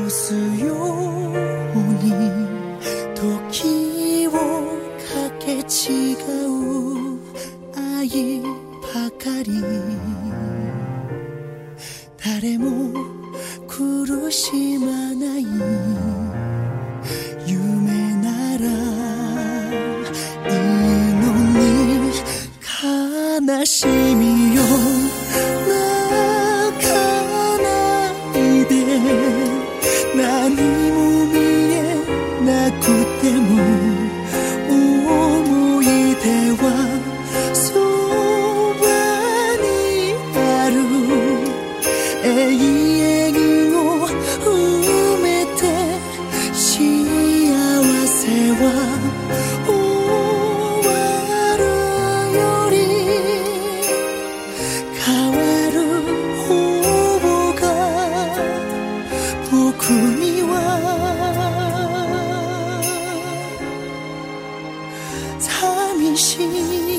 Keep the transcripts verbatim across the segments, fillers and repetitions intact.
すように時をかけ違う愛ばかり。誰も苦しまない夢ならいいのに、悲しみよ泣かないで。何も見えなくても思い出はそばにある。永遠を埋めて幸せは終わるより変わる方が僕には寂しい。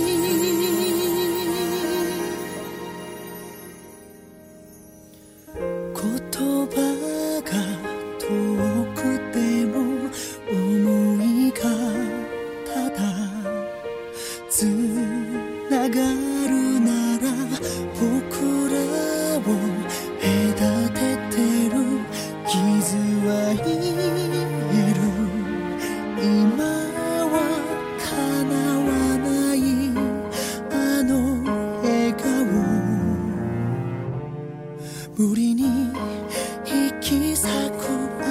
言葉が遠くても思いがただつながるなら、僕らを隔ててる傷は癒える。今は叶わないあの笑顔、無理に引き裂く雨、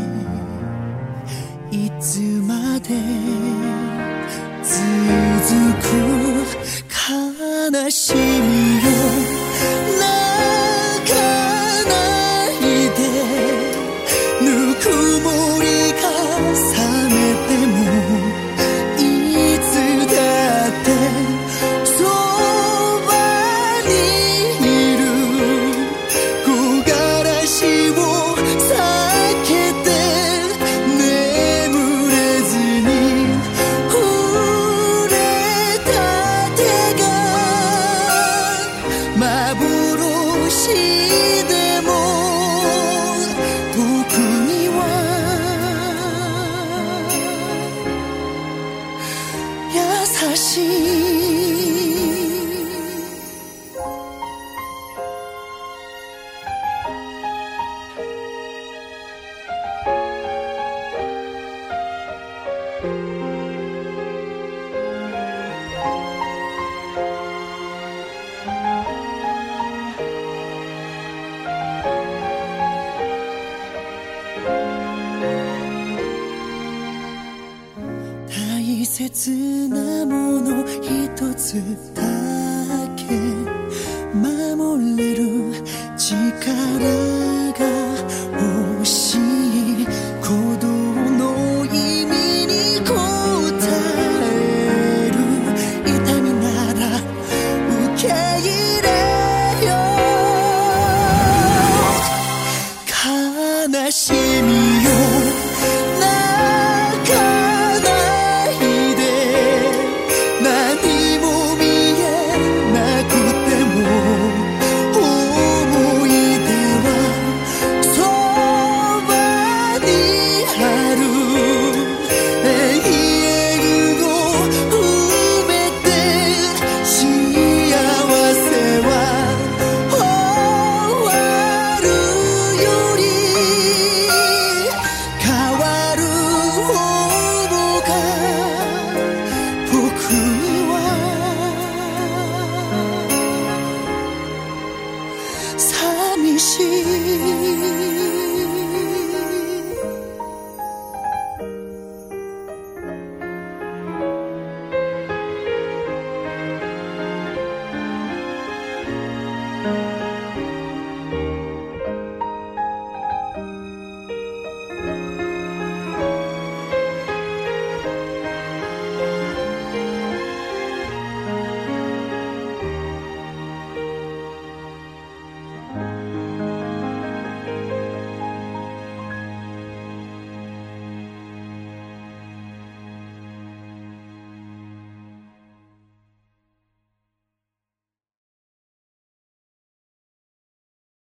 いつまで続く悲しみよ泣かないで。ぬくもりが覚めてもいつだってそばにいる。木枯らしを避けて眠れずに触れた手が幻でも僕には優しい。大切なもの一つだけ守れる力が欲しい。鼓動の意味に応える痛みなら受け入れよう。悲しみよ